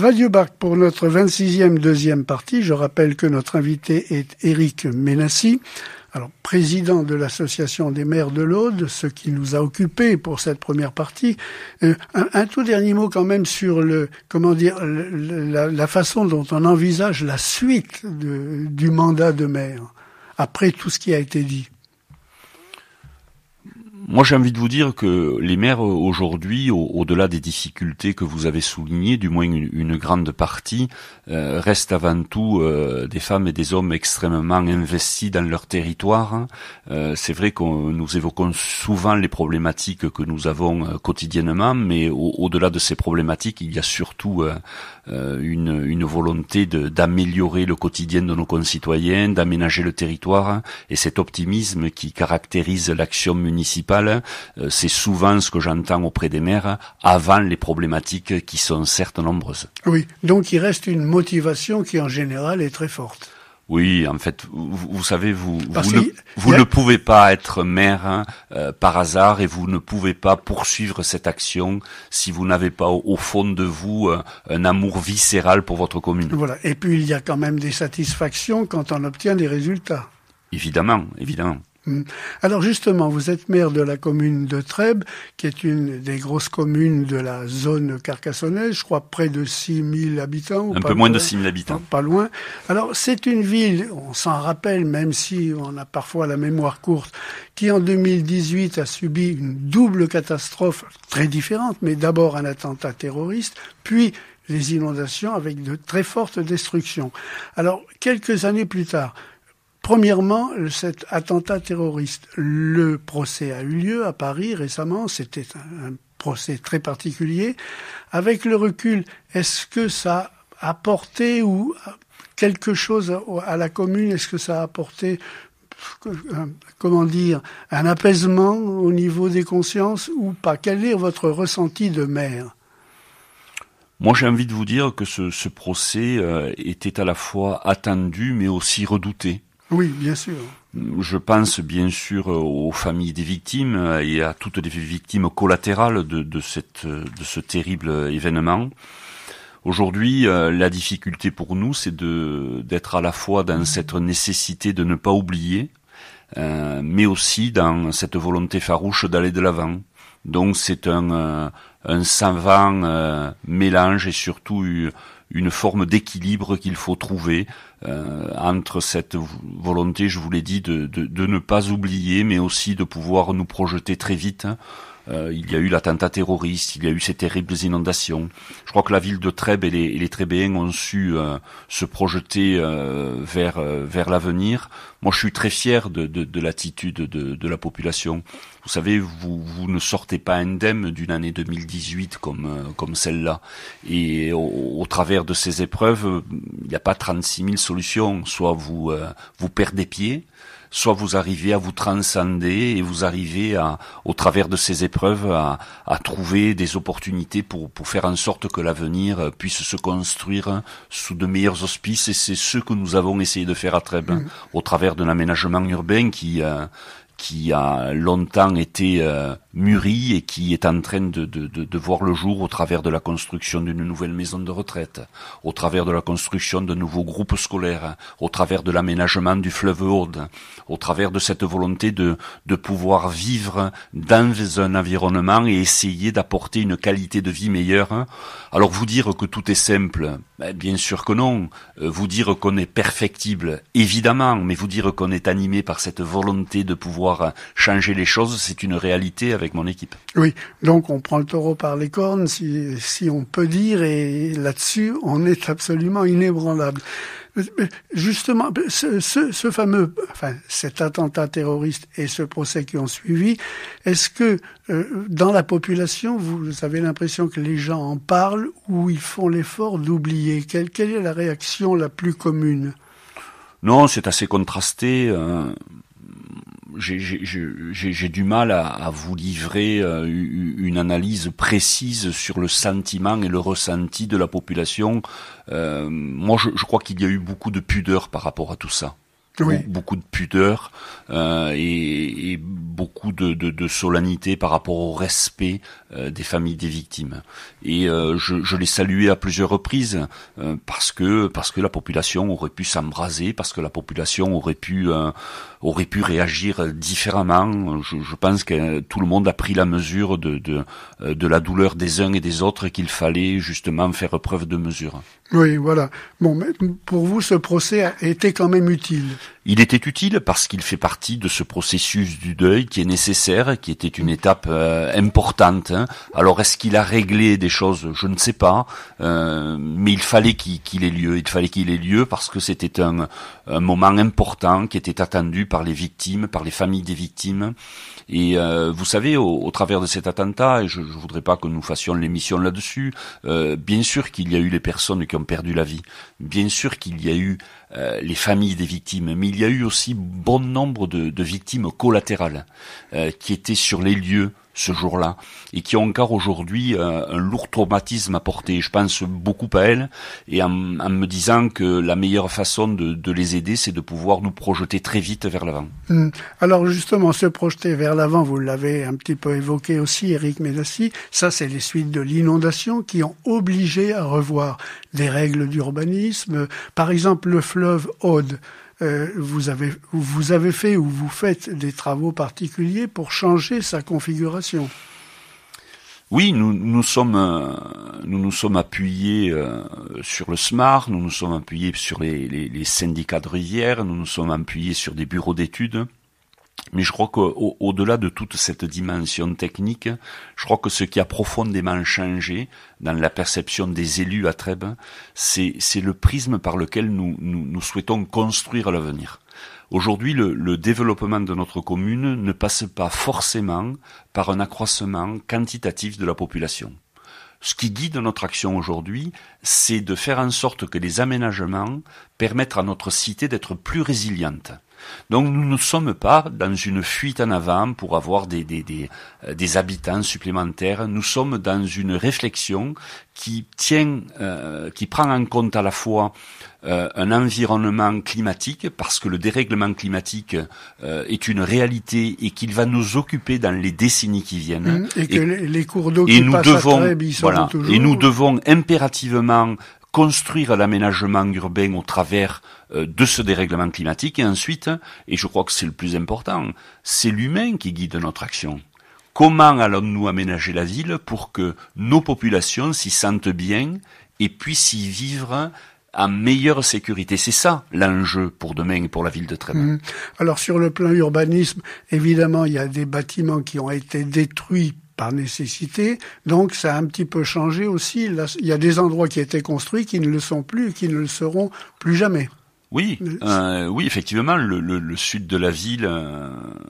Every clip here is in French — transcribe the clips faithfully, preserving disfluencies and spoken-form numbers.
Radio Barque pour notre vingt-sixième deuxième partie. Je rappelle que notre invité est Éric Ménassi, alors président de l'association des maires de l'Aude, ce qui nous a occupés pour cette première partie. Euh, un, un tout dernier mot quand même sur le, comment dire, le, la, la façon dont on envisage la suite de, du mandat de maire après tout ce qui a été dit. Moi, j'ai envie de vous dire que les maires aujourd'hui, au- au-delà des difficultés que vous avez soulignées, du moins une, une grande partie, euh, restent avant tout euh, des femmes et des hommes extrêmement investis dans leur territoire. Euh, c'est vrai que nous évoquons souvent les problématiques que nous avons euh, quotidiennement, mais au- au-delà de ces problématiques, il y a surtout euh, euh, une, une volonté de, d'améliorer le quotidien de nos concitoyens, d'aménager le territoire, et cet optimisme qui caractérise l'action municipale, euh, c'est souvent ce que j'entends auprès des maires avant les problématiques qui sont certes nombreuses. Oui, donc il reste une motivation qui en général est très forte. Oui, en fait, vous, vous savez, vous, Parce vous, ne, qu'il- vous il y a- ne pouvez pas être maire hein, euh, par hasard, et vous ne pouvez pas poursuivre cette action si vous n'avez pas au, au fond de vous euh, un amour viscéral pour votre commune. Voilà. Et puis il y a quand même des satisfactions quand on obtient des résultats. Évidemment, évidemment. Hmm. Alors justement, vous êtes maire de la commune de Trèbes, qui est une des grosses communes de la zone carcassonnaise, je crois près de six mille habitants. ou Un pas peu moins de loin. six mille habitants. Pas loin. Alors c'est une ville, on s'en rappelle, même si on a parfois la mémoire courte, qui en deux mille dix-huit a subi une double catastrophe très différente, mais d'abord un attentat terroriste, puis les inondations avec de très fortes destructions. Alors quelques années plus tard, premièrement, cet attentat terroriste, le procès a eu lieu à Paris récemment, c'était un, un procès très particulier. Avec le recul, est-ce que ça a apporté ou quelque chose à, à la commune? Est-ce que ça a apporté, un, comment dire, un apaisement au niveau des consciences ou pas? Quel est votre ressenti de maire? Moi, j'ai envie de vous dire que ce, ce procès euh, était à la fois attendu, mais aussi redouté. Oui, bien sûr. Je pense bien sûr aux familles des victimes et à toutes les victimes collatérales de, de, cette, de ce terrible événement. Aujourd'hui, la difficulté pour nous, c'est de, d'être à la fois dans cette nécessité de ne pas oublier, euh, mais aussi dans cette volonté farouche d'aller de l'avant. Donc c'est un, euh, un savant euh, mélange et surtout une forme d'équilibre qu'il faut trouver euh, entre cette volonté, je vous l'ai dit, de, de, de ne pas oublier, mais aussi de pouvoir nous projeter très vite. Euh, il y a eu l'attentat terroriste, il y a eu ces terribles inondations. Je crois que la ville de Trèbes et les, et les Trébéens ont su euh, se projeter euh, vers euh, vers l'avenir. Moi, je suis très fier de, de, de l'attitude de, de la population. Vous savez, vous, vous ne sortez pas indemne d'une année deux mille dix-huit comme euh, comme celle-là. Et au, au travers de ces épreuves, il n'y a pas trente-six mille solutions. Soit vous euh, vous perdez pied, soit vous arrivez à vous transcender et vous arrivez à, au travers de ces épreuves, à, à trouver des opportunités pour, pour faire en sorte que l'avenir puisse se construire sous de meilleurs auspices. Et c'est ce que nous avons essayé de faire à Trèbes, mmh. au travers d'un aménagement urbain qui, euh, qui a longtemps été euh, mûri et qui est en train de, de, de, de voir le jour au travers de la construction d'une nouvelle maison de retraite, au travers de la construction de nouveaux groupes scolaires, au travers de l'aménagement du fleuve Aude, au travers de cette volonté de, de pouvoir vivre dans un environnement et essayer d'apporter une qualité de vie meilleure. Alors vous dire que tout est simple, ben bien sûr que non. Vous dire qu'on est perfectible, évidemment, mais vous dire qu'on est animé par cette volonté de pouvoir changer les choses, c'est une réalité avec mon équipe. Oui, donc on prend le taureau par les cornes, si, si on peut dire, et là-dessus, on est absolument inébranlable. Justement, ce, ce, ce fameux, enfin, cet attentat terroriste et ce procès qui ont suivi, est-ce que euh, dans la population, vous avez l'impression que les gens en parlent ou ils font l'effort d'oublier? Quelle, quelle est la réaction la plus commune? Non, c'est assez contrasté. Euh... J'ai, j'ai, j'ai, j'ai du mal à, à vous livrer euh, une analyse précise sur le sentiment et le ressenti de la population. Euh, moi, je, je crois qu'il y a eu beaucoup de pudeur par rapport à tout ça. Oui. Beaucoup de pudeur euh, et, et beaucoup de, de, de solennité par rapport au respect euh, des familles des victimes. Et euh, je, je l'ai salué à plusieurs reprises euh, parce que parce que la population aurait pu s'embraser, parce que la population aurait pu euh, aurait pu réagir différemment. Je, je pense que tout le monde a pris la mesure de de, de la douleur des uns et des autres, qu'il fallait justement faire preuve de mesure. Oui, voilà. Bon, mais pour vous, ce procès a été quand même utile. Il était utile parce qu'il fait partie de ce processus du deuil qui est nécessaire, qui était une étape euh, importante. Hein. Alors, est-ce qu'il a réglé des choses? Je ne sais pas, euh, mais il fallait qu'il, qu'il ait lieu. Il fallait qu'il ait lieu parce que c'était un, un moment important qui était attendu par les victimes, par les familles des victimes. Et euh, vous savez, au, au travers de cet attentat, et je ne voudrais pas que nous fassions l'émission là-dessus, euh, bien sûr qu'il y a eu les personnes qui ont perdu la vie, bien sûr qu'il y a eu euh, les familles des victimes, mais il y a eu aussi bon nombre de, de victimes collatérales euh, qui étaient sur les lieux ce jour-là et qui ont encore aujourd'hui euh, un lourd traumatisme à porter. Je pense beaucoup à elles et en, en me disant que la meilleure façon de, de les aider, c'est de pouvoir nous projeter très vite vers l'avant. Mmh. Alors justement, se projeter vers l'avant, vous l'avez un petit peu évoqué aussi, Éric Médassy, ça c'est les suites de l'inondation qui ont obligé à revoir des règles d'urbanisme. Par exemple, le fleuve Aude. Euh, vous avez vous avez fait ou vous faites des travaux particuliers pour changer sa configuration. Oui, nous nous sommes euh, nous nous sommes appuyés euh, sur le S M A R, nous nous sommes appuyés sur les, les, les syndicats de rivière, nous nous sommes appuyés sur des bureaux d'études. Mais je crois qu'au au-delà de toute cette dimension technique, je crois que ce qui a profondément changé dans la perception des élus à Trèbes, c'est, c'est le prisme par lequel nous, nous, nous souhaitons construire l'avenir. Aujourd'hui, le, le développement de notre commune ne passe pas forcément par un accroissement quantitatif de la population. Ce qui guide notre action aujourd'hui, c'est de faire en sorte que les aménagements permettent à notre cité d'être plus résiliente. Donc nous ne sommes pas dans une fuite en avant pour avoir des, des, des, des habitants supplémentaires. Nous sommes dans une réflexion qui tient, euh, qui prend en compte à la fois euh, un environnement climatique, parce que le dérèglement climatique euh, est une réalité et qu'il va nous occuper dans les décennies qui viennent. Mmh, et que et, les cours d'eau qui nous passent devons, à Trèbes, ils sont voilà, toujours... Et nous devons impérativement construire l'aménagement urbain au travers euh, de ce dérèglement climatique, et ensuite, et je crois que c'est le plus important, c'est l'humain qui guide notre action. Comment allons-nous aménager la ville pour que nos populations s'y sentent bien et puissent y vivre en meilleure sécurité? C'est ça l'enjeu pour demain et pour la ville de Trèbes. Mmh. Alors sur le plan urbanisme, évidemment, il y a des bâtiments qui ont été détruits par nécessité, donc ça a un petit peu changé aussi. Là, il y a des endroits qui étaient construits qui ne le sont plus et qui ne le seront plus jamais. Oui, euh, oui, effectivement, le, le, le sud de la ville euh,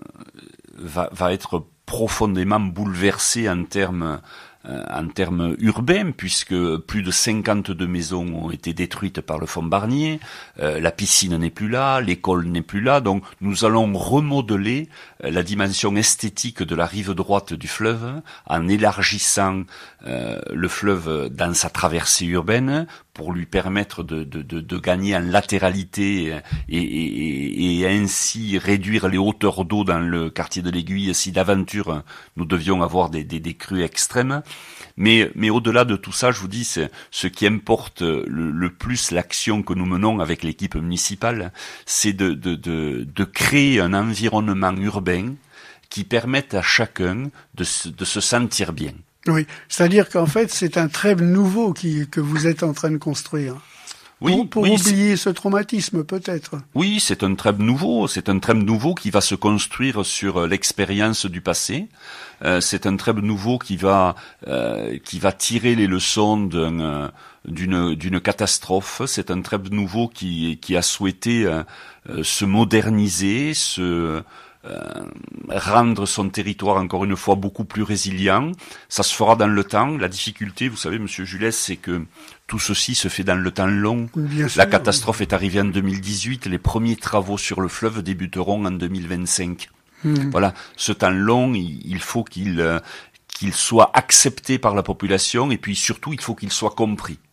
va, va être profondément bouleversé en termes euh, en termes urbains, puisque plus de cinquante-deux maisons ont été détruites par le fonds Barnier, euh, la piscine n'est plus là, l'école n'est plus là, donc nous allons remodeler euh, la dimension esthétique de la rive droite du fleuve en élargissant euh, le fleuve dans sa traversée urbaine pour lui permettre de, de, de, de gagner en latéralité et, et, et ainsi réduire les hauteurs d'eau dans le quartier de l'Aiguille si d'aventure nous devions avoir des, des, des crues extrêmes. Mais, mais au-delà de tout ça, je vous dis, c'est, ce qui importe le, le plus l'action que nous menons avec l'équipe municipale, c'est de, de, de, de créer un environnement urbain qui permette à chacun de se, de se sentir bien. Oui, c'est-à-dire qu'en fait, c'est un Trèbes nouveau qui, que vous êtes en train de construire. Oui, pour pour oui, oublier ce traumatisme, peut-être. Oui, c'est un Trèbes nouveau. C'est un Trèbes nouveau qui va se construire sur l'expérience du passé. Euh, c'est un Trèbes nouveau qui va euh, qui va tirer les leçons d'un, d'une d'une catastrophe. C'est un Trèbes nouveau qui qui a souhaité euh, se moderniser, se Euh, rendre son territoire encore une fois beaucoup plus résilient. Ça se fera dans le temps. La difficulté, vous savez, Monsieur Jules, c'est que tout ceci se fait dans le temps long. Bien La sûr, catastrophe oui. est arrivée en deux mille dix-huit. Les premiers travaux sur le fleuve débuteront en deux mille vingt-cinq. Mmh. Voilà, ce temps long, il, il faut qu'il euh, qu'il soit accepté par la population et puis surtout, il faut qu'il soit compris.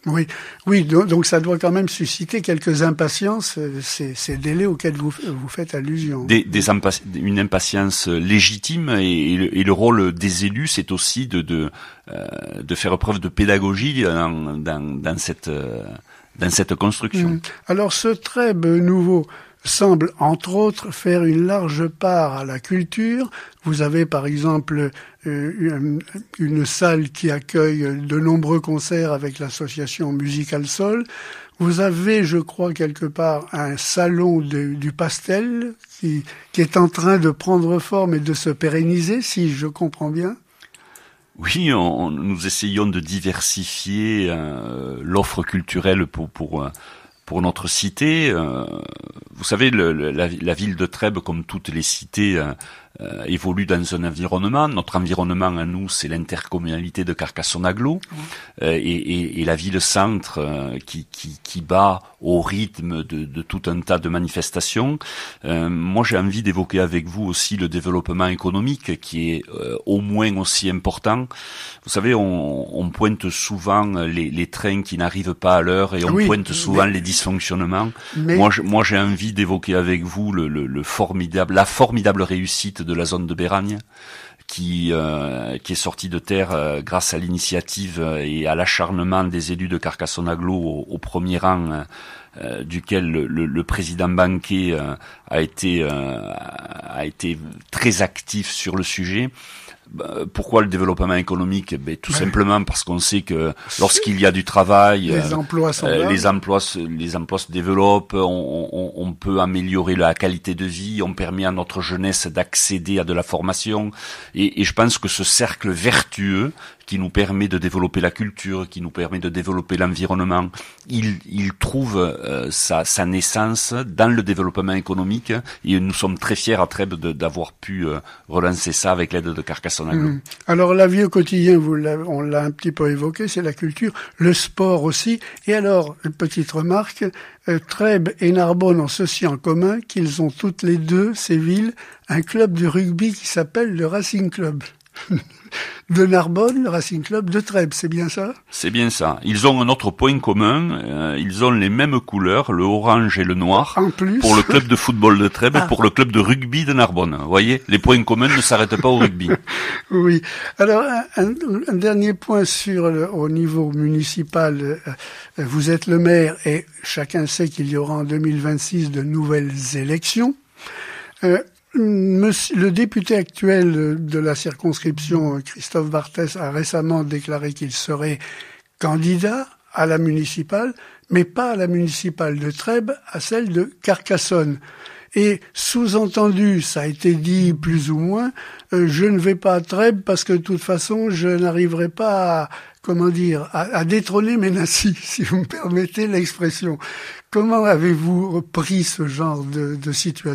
Oui, oui, donc, donc ça doit quand même susciter quelques impatiences, ces, ces délais auxquels vous, vous faites allusion. Des, des impa- une impatience légitime et, et, le, et le rôle des élus, c'est aussi de de, euh, de faire preuve de pédagogie dans, dans, dans cette euh, dans cette construction. Mmh. Alors ce trèbe nouveau semble, entre autres, faire une large part à la culture. Vous avez, par exemple, euh, une, une salle qui accueille de nombreux concerts avec l'association Musical Sol. Vous avez, je crois, quelque part, un salon de, du pastel qui, qui est en train de prendre forme et de se pérenniser, si je comprends bien. Oui, on, nous essayons de diversifier euh, l'offre culturelle pour... pour euh, Pour notre cité, euh, vous savez, le, le, la, la ville de Trèbes, comme toutes les cités, euh, euh, évolue dans un environnement. Notre environnement à nous, c'est l'intercommunalité de Carcassonne-Aglo, mmh. euh, et, et, et la ville-centre euh, qui, qui, qui bat au rythme de, de tout un tas de manifestations. Euh, moi, j'ai envie d'évoquer avec vous aussi le développement économique, qui est euh, au moins aussi important. Vous savez, on, on pointe souvent les, les trains qui n'arrivent pas à l'heure, et on oui, pointe souvent mais... les dysfonctionnements. Mais... Moi, je, moi, j'ai envie d'évoquer avec vous le, le, le formidable, la formidable réussite de la zone de Béragne, qui euh, qui est sortie de terre euh, grâce à l'initiative euh, et à l'acharnement des élus de Carcassonne-Aglo au, au premier rang, euh, duquel le, le, le président Banquet euh, a été euh, a été très actif sur le sujet. Pourquoi le développement économique? Ben, tout ouais. simplement parce qu'on sait que lorsqu'il y a du travail, les emplois sont euh, les emplois, les emplois se développent, on, on, on peut améliorer la qualité de vie, on permet à notre jeunesse d'accéder à de la formation, et, et je pense que ce cercle vertueux qui nous permet de développer la culture, qui nous permet de développer l'environnement, il, il trouve euh, sa, sa naissance dans le développement économique, et nous sommes très fiers à Trèbes de, d'avoir pu euh, relancer ça avec l'aide de Carcassonne-Aglo. Mmh. Alors la vie au quotidien, vous on l'a un petit peu évoqué, c'est la culture, le sport aussi. Et alors, une petite remarque, euh, Trèbes et Narbonne ont ceci en commun, qu'ils ont toutes les deux, ces villes, un club de rugby qui s'appelle le Racing Club. De Narbonne, le Racing Club de Trèbes, c'est bien ça? C'est bien ça. Ils ont un autre point commun, euh, ils ont les mêmes couleurs, le orange et le noir, en plus. Pour le club de football de Trèbes ah. et pour le club de rugby de Narbonne. Vous voyez, les points communs ne s'arrêtent pas au rugby. Oui. Alors, un, un dernier point sur le, au niveau municipal. Euh, vous êtes le maire et chacun sait qu'il y aura en deux mille vingt-six de nouvelles élections. Euh, Monsieur, le député actuel de la circonscription, Christophe Barthès, a récemment déclaré qu'il serait candidat à la municipale, mais pas à la municipale de Trèbes, à celle de Carcassonne. Et sous-entendu, ça a été dit plus ou moins, euh, je ne vais pas à Trèbes parce que de toute façon, je n'arriverai pas à, comment dire, à, à détrôner Ménassi, si vous me permettez l'expression. Comment avez-vous pris ce genre de, de situation ?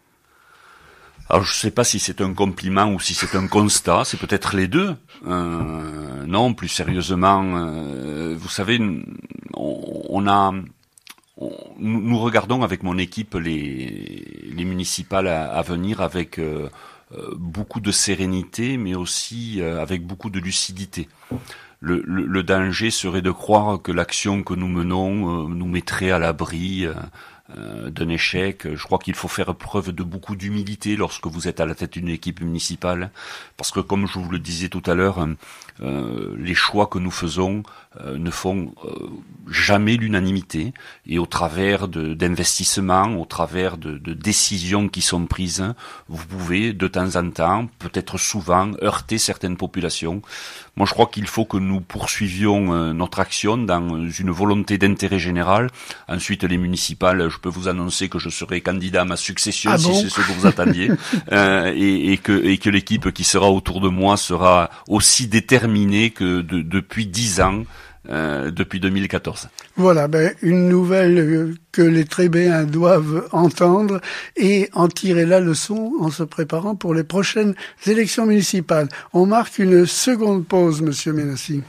Alors je ne sais pas si c'est un compliment ou si c'est un constat, c'est peut-être les deux. Euh, non, plus sérieusement, euh, vous savez, on, on a, on, nous regardons avec mon équipe les, les municipales à, à venir avec euh, beaucoup de sérénité, mais aussi euh, avec beaucoup de lucidité. Le, le, le danger serait de croire que l'action que nous menons euh, nous mettrait à l'abri euh, d'un échec. Je crois qu'il faut faire preuve de beaucoup d'humilité lorsque vous êtes à la tête d'une équipe municipale, parce que comme je vous le disais tout à l'heure, euh, les choix que nous faisons euh, ne font euh, jamais l'unanimité, et au travers de, d'investissements, au travers de, de décisions qui sont prises, vous pouvez de temps en temps, peut-être souvent, heurter certaines populations. Moi, je crois qu'il faut que nous poursuivions euh, notre action dans une volonté d'intérêt général. Ensuite, les municipales, je peux vous annoncer que je serai candidat à ma succession, ah si bon c'est ce que vous attendiez, euh, et, et que et que l'équipe qui sera autour de moi sera aussi déterminée que de, depuis dix ans. Euh, depuis deux mille quatorze. Voilà, ben une nouvelle que les Trébéens doivent entendre et en tirer la leçon en se préparant pour les prochaines élections municipales. On marque une seconde pause, Monsieur Ménassi.